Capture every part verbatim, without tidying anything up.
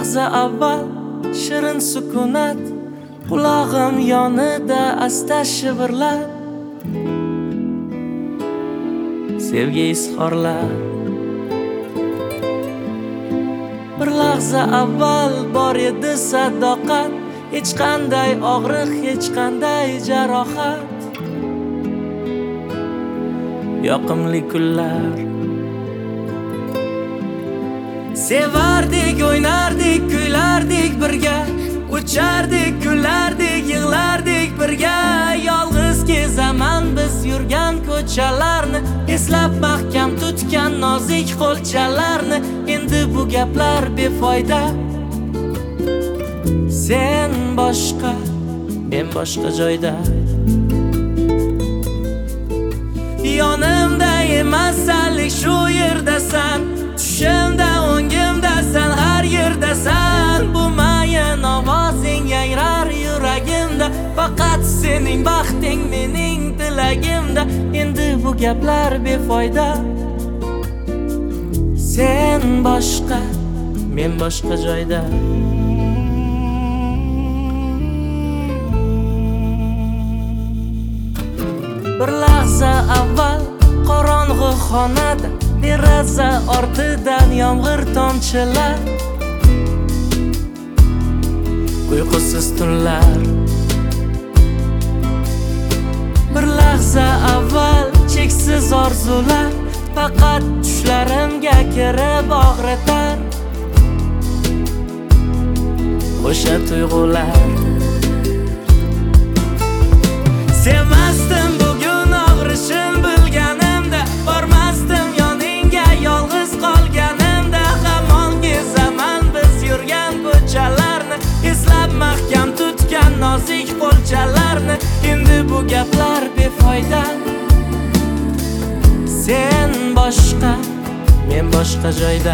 lahza avval shirin sukunat, qulog'im yonida asta shivirlab sevgi izhorlar. Bir lahza avval bor edi sadoqat, hech qanday og'riq, hech qanday jarohat. Yoqimli kunlar, sevardik, o'ynardik, kuylardik birga, uchardik, kulardik, yig'lardik birga. Yolg'iz kezaman biz yurgan ko'chalarni, eslab mahkam tutgan nozik qo'lchalarni. Endi bu gaplar befoyda. Sen boshqa, men boshqa joyda. Yonimda emassanlik, shu yerdasan. Tushimda, o'ngimdasan, har yerdasan. Bu mayin ovozing yangrar yuragimda. Faqat sening baxting mening tilagimda. Endi bu gaplar befoyda. Sen boshqa, men boshqa joyda. Bir lahza avval qorong'i xonada, deraza ortidan yomg'ir tomchilar, uyqusiz tunlar. Bir lahza avval cheksiz orzular, faqat tushlarimga kirib og'ritar o'sha tuyg'ular. Sevmasdim bugun og'rishin bilganimda, bormasdim yoningga yolg'iz qolganimda. Hamon kezaman biz yurgan ko'chalarni, eslab mahkam tutgan nozik qo'lchalarni. Endi bu gaplar befoyda. Sen boshqa, men boshqa joyda.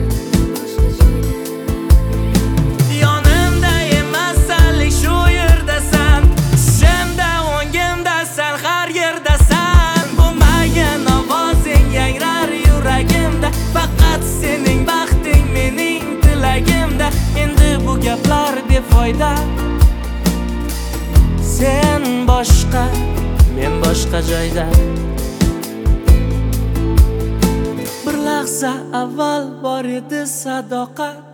Yonimda emassanlik, shu yerdasan. Tushimda, o'ngimdasan, har yerdasan. Bu mayin ovozing yangrar yuragimda. Faqat sening baxting mening tilagimda. Endi bu gaplar befoyda. Sen boshqa, men boshqa joyda. Bir lahza avval bor edi sadoqat,